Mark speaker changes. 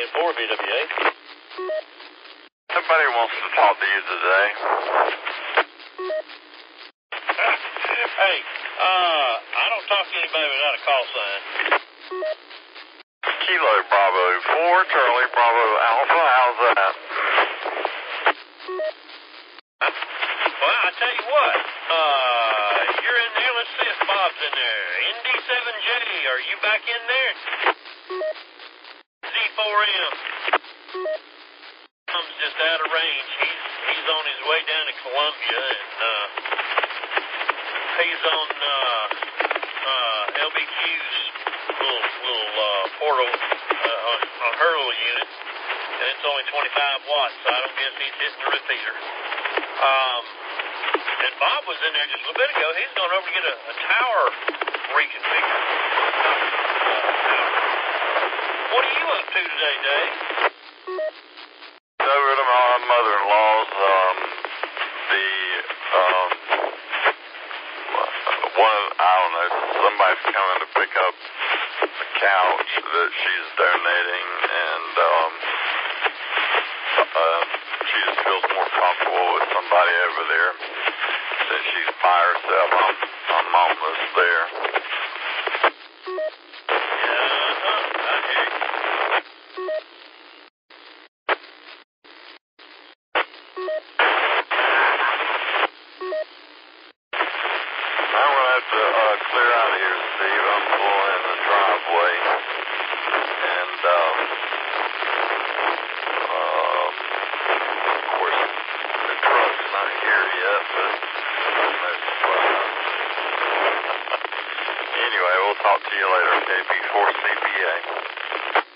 Speaker 1: BWA.
Speaker 2: Somebody wants to talk to you today.
Speaker 1: Hey, I don't talk to anybody without a call sign.
Speaker 2: Kilo Bravo 4, Charlie Bravo Alpha, how's that?
Speaker 1: Well, I tell you what, you're in there. Let's see if Bob's in there. ND7J, are you back in there? Z4M. Tom's just out of range. He's on his way down to Columbia, and he's on LBQ's little portal on her little unit, and it's only 25 watts, so I don't guess he's hitting the repeater. And Bob was in there just a little bit ago. He's going over to get a tower reconfigured. What are you up to today, Dave?
Speaker 2: Over to my mother-in-law's, I don't know, somebody's coming to pick up a couch that she's donating, and she just feels more comfortable with somebody over there since she's by herself. I'm almost there.
Speaker 1: I hear you.
Speaker 2: I'm going to have to clear out of here, Steve. I'm pulling in the driveway, and of course, the truck's not here yet, but anyway, we'll talk to you later, KB4CPA.